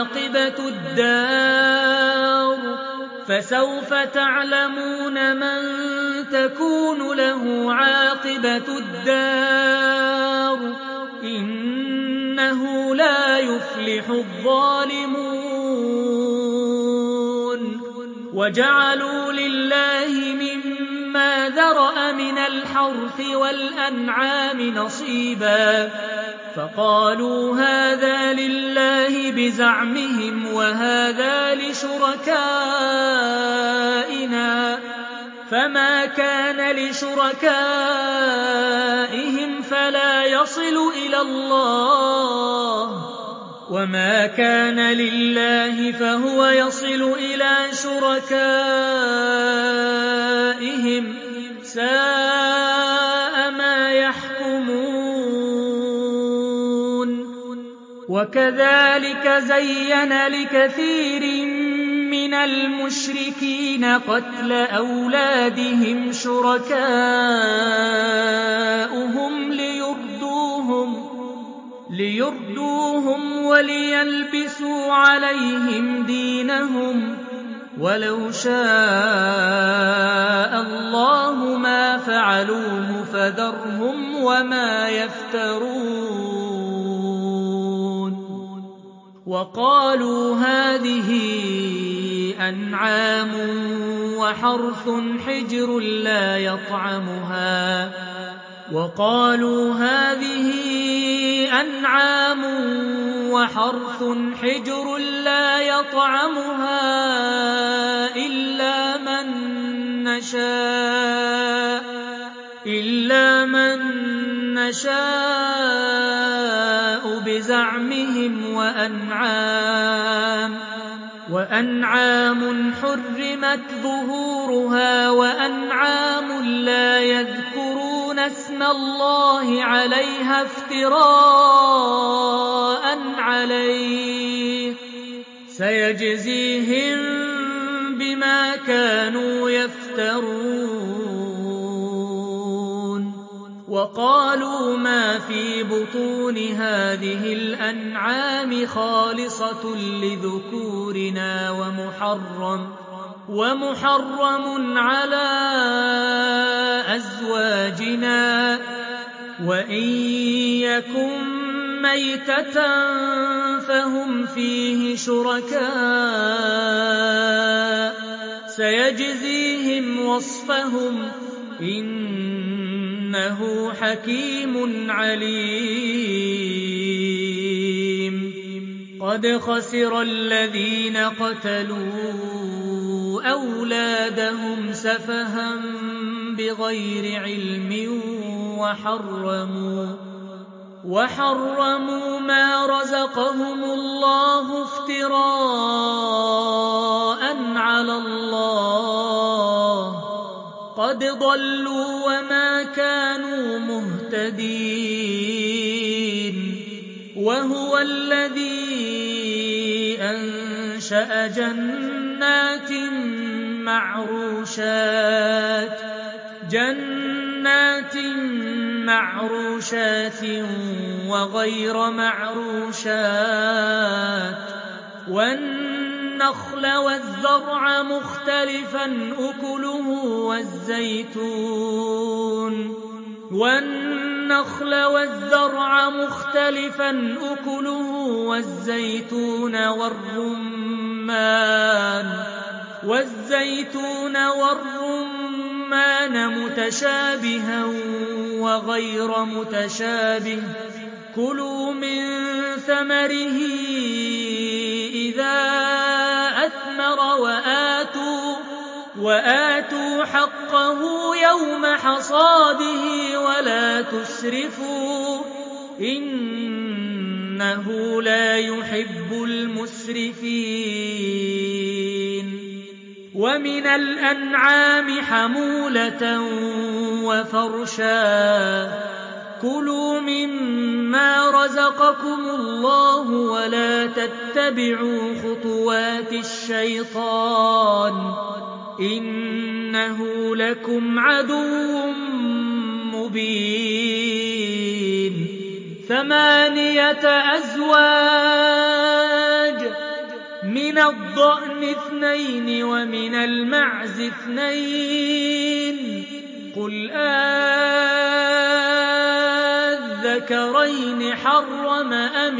عاقبة الدار إنه لا يفلح الظالمون وجعلوا لله مما ذرأ من الحرث والأنعام نصيبا فقالوا هذا لله بزعمهم وهذا لشركائنا فما كان لشركائهم فلا يصل إلى الله وما كان لله فهو يصل إلى شركائهم ساء ما يحكمون وكذلك زين لكثير من المشركين قتل أولادهم شركاؤهم ليردوهم وليلبسوا عليهم دينهم ولو شاء الله ما فعلوه فذرهم وما يفترون وقالوا هذه أنعام وحرث حجر لا يطعمها إلا من نشاء بزعمهم وأنعام حرمت ظهورها وأنعام لا يذكرون اسم الله عليها افتراء عليه سيجزيهم بما كانوا يفترون. وقالوا ما في بطون هذه الأنعام خالصة لذكورنا ومحرم على أزواجنا وإن يكن ميتة فهم فيه شركاء سيجزيهم وصفهم إنه حكيم عليم. قد خسر الذين قتلوا أولادهم سفها بغير علم وحرموا ما رزقهم الله افتراء على الله قد ضلوا وما كانوا مهتدين. وهو الذي أنشأ جنات معروشات وغير معروشات والنخل والزرع مختلفا أكله والزيتون والرمان متشابها وغير متشابه كلوا من ثمره إذا أثمر وآتوا حقه يوم حصاده ولا تسرفوا إنه لا يحب المسرفين. ومن الأنعام حمولة وفرشا كلوا مما رزقكم الله ولا تتبعوا خطوات الشيطان إنه لكم عدو مبين. 8 أزواج من الضأن 2 ومن المعز 2 قل أذكرين حرم أم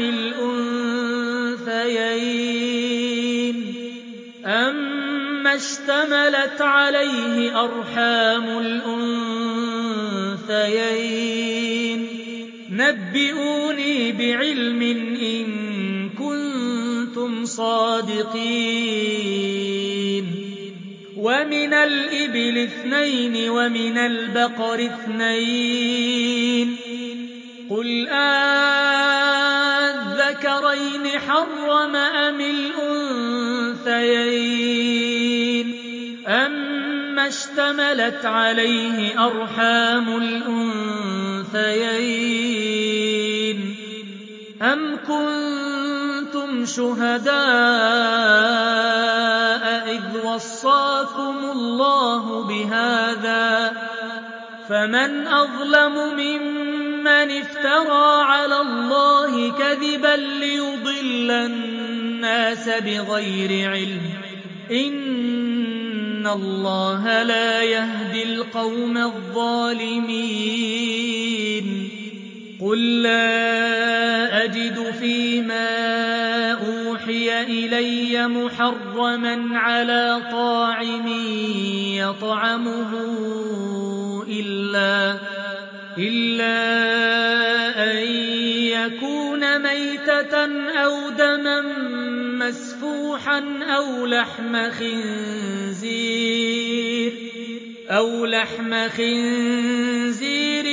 الأنثيين أما اشتملت عليه أرحام الأنثيين نبئوني بعلم إن كنتم صادقين. ومن الإبل 2 ومن البقر 2 قل أذكرين حرم أم الأنثيين أما اشتملت عليه أرحام الأنثيين أم كنتم شهداء إذ وصاكم الله بهذا فمن أظلم ممن افترى على الله كذبا ليضل الناس بغير علم إن الله لا يهدي القوم الظالمين. قل لا أجد فيما إلي محرما على طاعم يطعمه إلا أن يكون ميتة أو دما مسفوحا أو لحم خنزير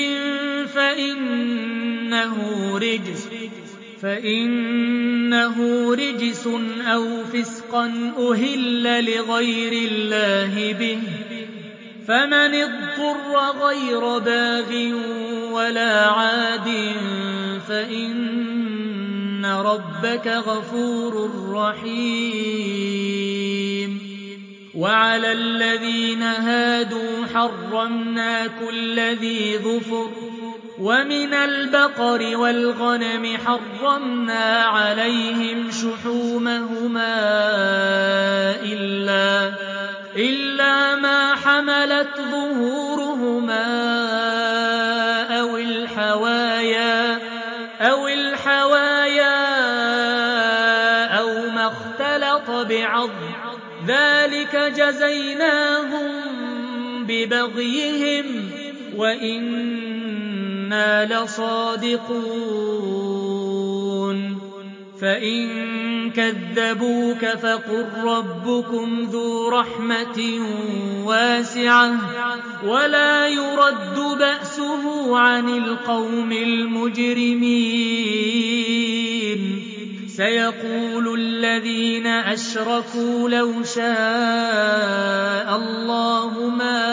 فإنه رجس أو فسقا أهل لغير الله به فمن اضطر غير باغ ولا عاد فإن ربك غفور رحيم. وعلى الذين هادوا حرمنا كل ذي ظفر ومن البقر والغنم حرمنا عليهم شحومهما إلا ما حملت ظهورهما أو الحوايا أو ما اختلط بعظم ذلك جزيناهم ببغيهم وإنا لصادقون. فإن كذبوك فقل ربكم ذو رحمة واسعة ولا يرد بأسه عن القوم المجرمين. سيقول الذين أشركوا لو شاء الله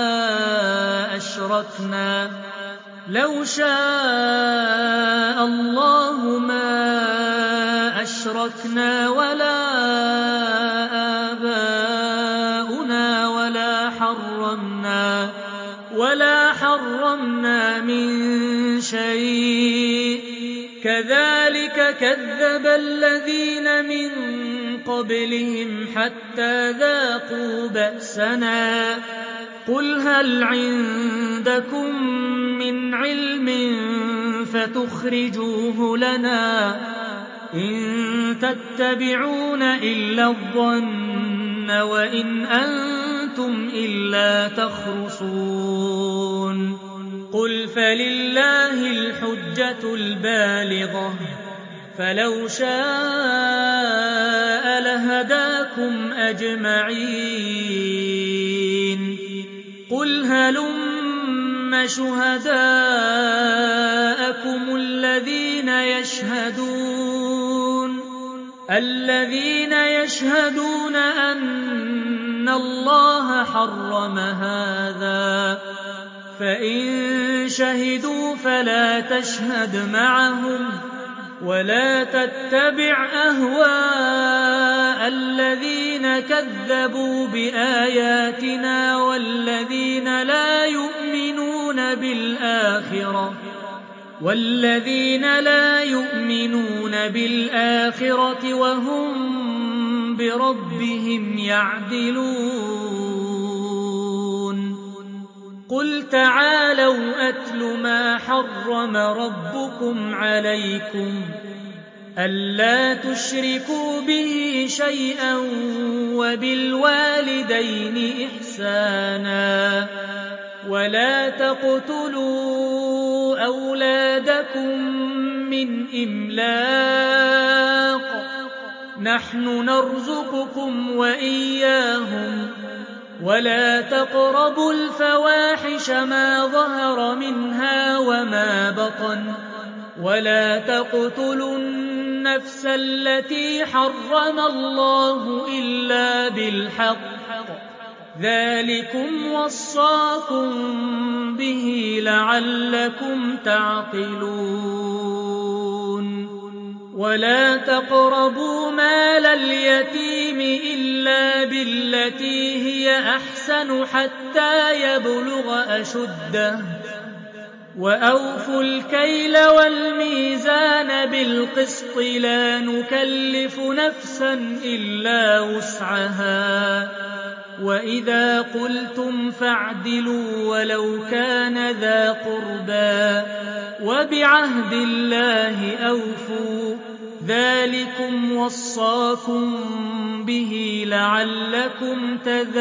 ما أشركنا ولا آباؤنا ولا حرمنا من شيء كذلك كذب الذين من قبلهم حتى ذاقوا بأسنا. قل هل عندكم من علم فتخرجوه لنا إن تتبعون إلا الظن وإن أنتم إلا تخرصون. قل فلله الحجة البالغة فلو شاء لهداكم أجمعين. قل هلم شهداءكم الذين يشهدون أن الله حرم هذا فإن شهدوا فلا تشهد معهم ولا تتبع أهواء الذين كذبوا بآياتنا والذين لا يؤمنون بالآخرة وهم بربهم يعدلون. قل تعالوا أتل ما حرم ربكم عليكم ألا تشركوا به شيئا وبالوالدين إحسانا ولا تقتلوا أولادكم من إملاق نحن نرزقكم وإياهم ولا تقربوا الفواحش ما ظهر منها وما بطن ولا تقتلوا النفس التي حرم الله إلا بالحق ذلكم وصاكم به لعلكم تعقلون. ولا تقربوا مال اليتيم إلا بالتي هي أحسن حتى يبلغ أشده وأوفوا الكيل والميزان بالقسط لا نكلف نفسا إلا وسعها وإذا قلتم فاعدلوا ولو كان ذا قربى وبعهد الله أوفوا ذلكم وصاكم به لعلكم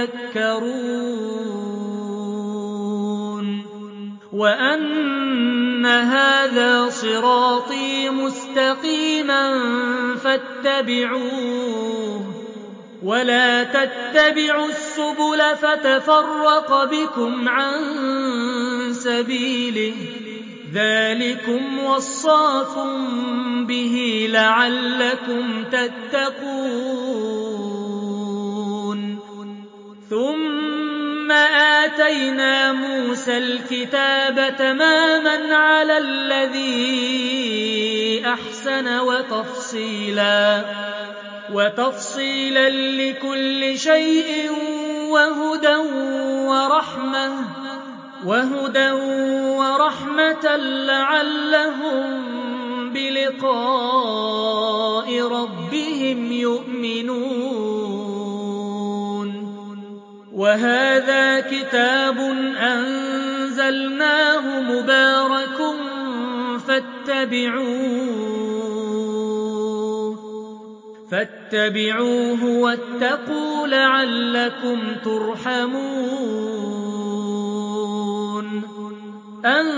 تذكرون وأن هذا صراطي مستقيما فاتبعوه ولا تتبعوا السبل فتفرق بكم عن سبيله ذلكم وصاكم به لعلكم تتقون ثم آتينا موسى الكتاب تماما على الذي أحسن وتفصيلا لكل شيء وهدى ورحمة لعلهم بلقاء ربهم يؤمنون وهذا كتاب أنزلناه مبارك فاتبعوه واتقوا لعلكم ترحمون أن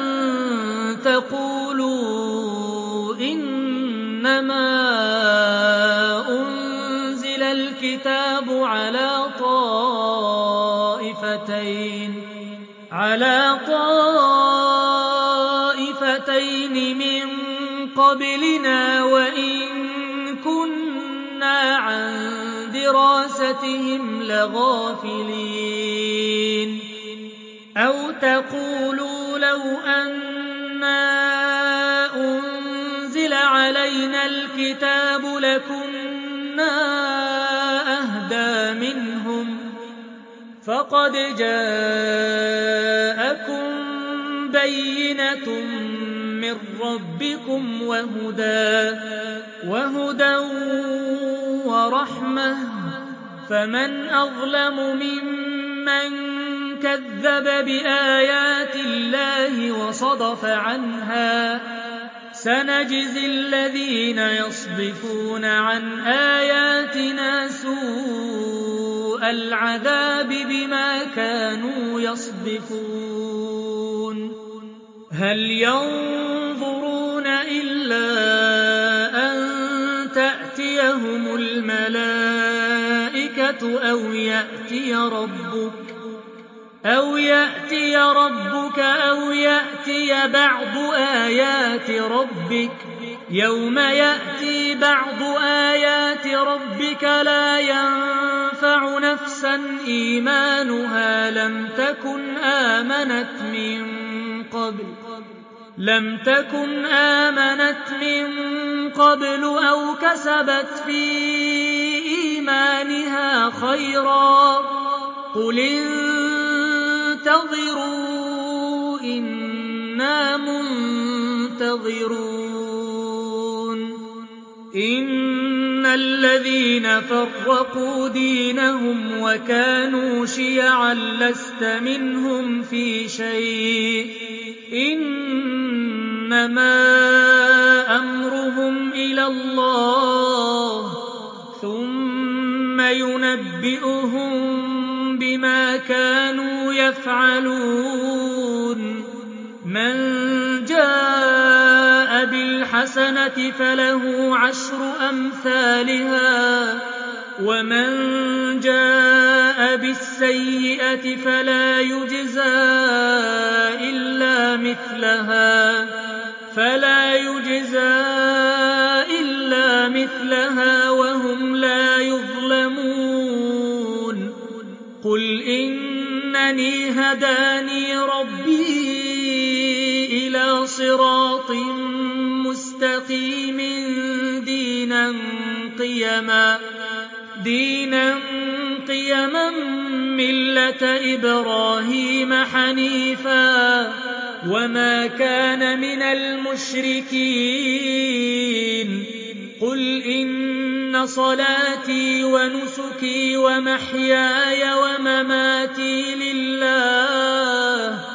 تقولوا إنما أنزل الكتاب على طائفتين من قبلنا وإن كنا عن دراستهم لغافلين أو تقولوا لو أنا أنزل علينا الكتاب لكنا أهدى منهم فقد جاءكم بينة من ربكم وهدى ورحمة فمن أظلم ممن كذب بآيات الله وصدف عنها سنجزي الذين يصدفون عن آياتنا سوء العذاب بما كانوا يصدفون هل ينظرون إلا أن تأتيهم الملائكة أو يأتي ربك أو يأتي بعض آيات ربك يوم يأتي بعض آيات ربك لا ينفع نفسا إيمانها لم تكن آمنت من قبل أو كسبت في إيمانها خيرا قل انتظروا إنا منتظرون إن الذين فرقوا دينهم وكانوا شيعا لست منهم في شيء إنما أمرهم إلى الله ثم ينبئهم بما كانوا يفعلون من جاء بالحسنة فله عشر أمثالها ومن جاء بالسيئة فلا يجزى إلا مثلها وهم لا يظلمون قل إنني هداني ربي إلى صراط مستقيم دينا قيما ملة إبراهيم حنيفا وما كان من المشركين قل إن صلاتي ونسكي ومحياي ومماتي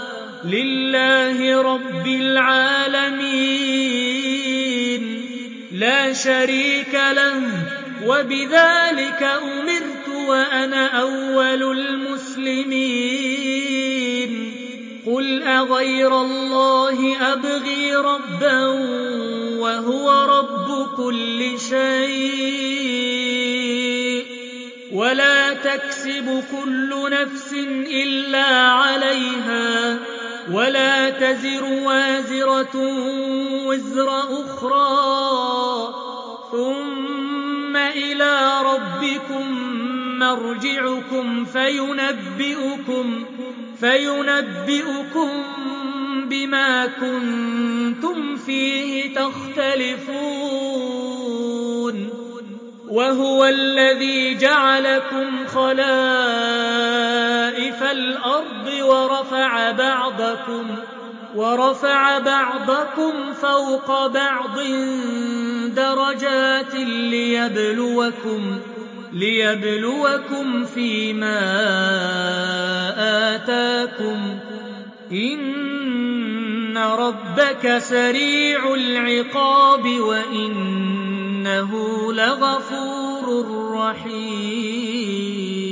لله رب العالمين لا شريك له، وبذلك أمرت وأنا أول المسلمين. قل أغير الله أبغي ربا وهو رب كل شيء، ولا تكسب كل نفس إلا عليها، ولا تزر وازرة وزر أخرى، ثم إلى ربكم مرجعكم فينبئكم بما كنتم فيه تختلفون. وهو الذي جعلكم خلائف الأرض ورفع بعضكم فوق بعض درجات ليبلوكم فيما آتاكم، إن ربك سريع العقاب وإنه لغفور رحيم.